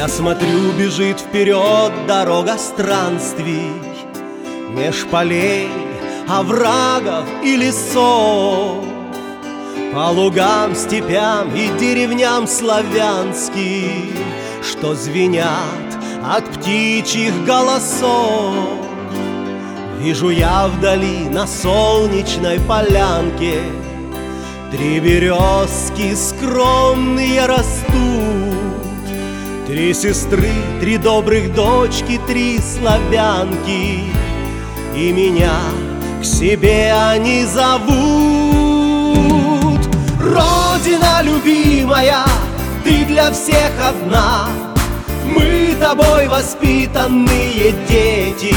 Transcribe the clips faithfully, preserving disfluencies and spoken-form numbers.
Я смотрю, бежит вперед дорога странствий, меж полей, оврагов и лесов, по лугам, степям и деревням славянским, что звенят от птичьих голосов. Вижу я вдали на солнечной полянке три березки скромные растут. Три сестры, три добрых дочки, три славянки, и меня к себе они зовут. Родина любимая, ты для всех одна, мы тобой воспитанные дети.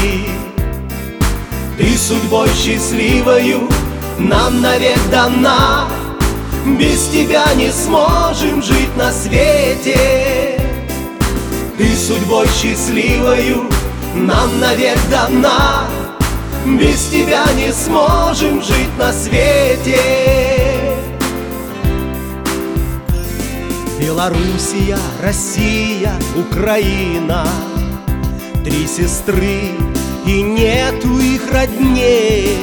Ты судьбой счастливою нам навек дана, без тебя не сможем жить на свете. Ты судьбой счастливою нам навек дана, без тебя не сможем жить на свете. Белоруссия, Россия, Украина, три сестры, и нету их родней.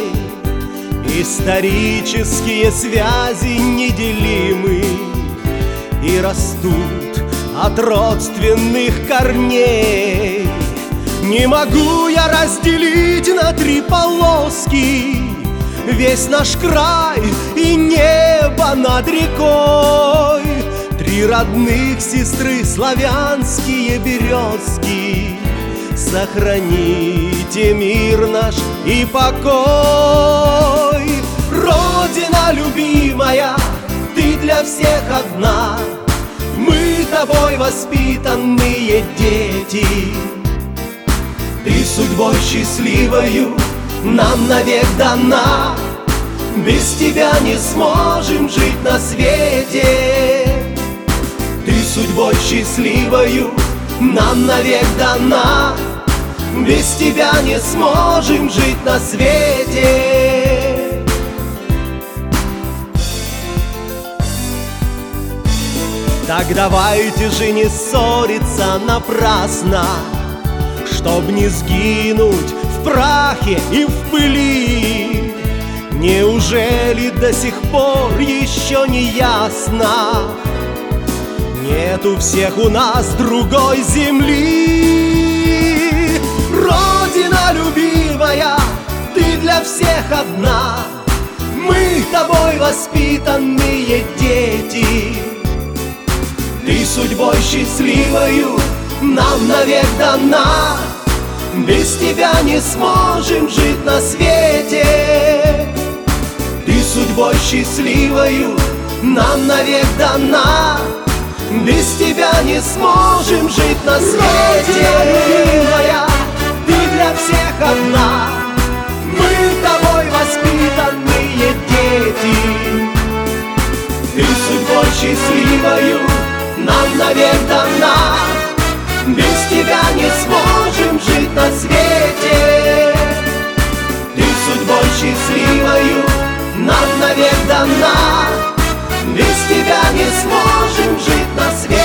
Исторические связи неделимы и растут от родственных корней. Не могу я разделить на три полоски весь наш край и небо над рекой. Три родных сестры, славянские березки, сохраните мир наш и покой. Родина любимая, ты для всех одна, мы тобой воспитанные дети. Ты судьбой счастливою нам навек дана, без тебя не сможем жить на свете. Ты судьбой счастливою нам навек дана, без тебя не сможем жить на свете. Так давайте же не ссориться напрасно, чтоб не сгинуть в прахе и в пыли. Неужели до сих пор еще не ясно? Нет у всех у нас другой земли. Родина любимая, ты для всех одна, мы тобой воспитанные дети. Ты судьбой счастливою нам навек дана, без тебя не сможем жить на свете. Ты судьбой счастливою нам навек дана, без тебя не сможем жить на свете. Любимая, ты для всех одна, мы тобой воспитанные дети. Ты судьбой счастливою нам навек дана, без тебя не сможем жить на свете. Ты судьбой счастливою нам навек дана, без тебя не сможем жить на свете.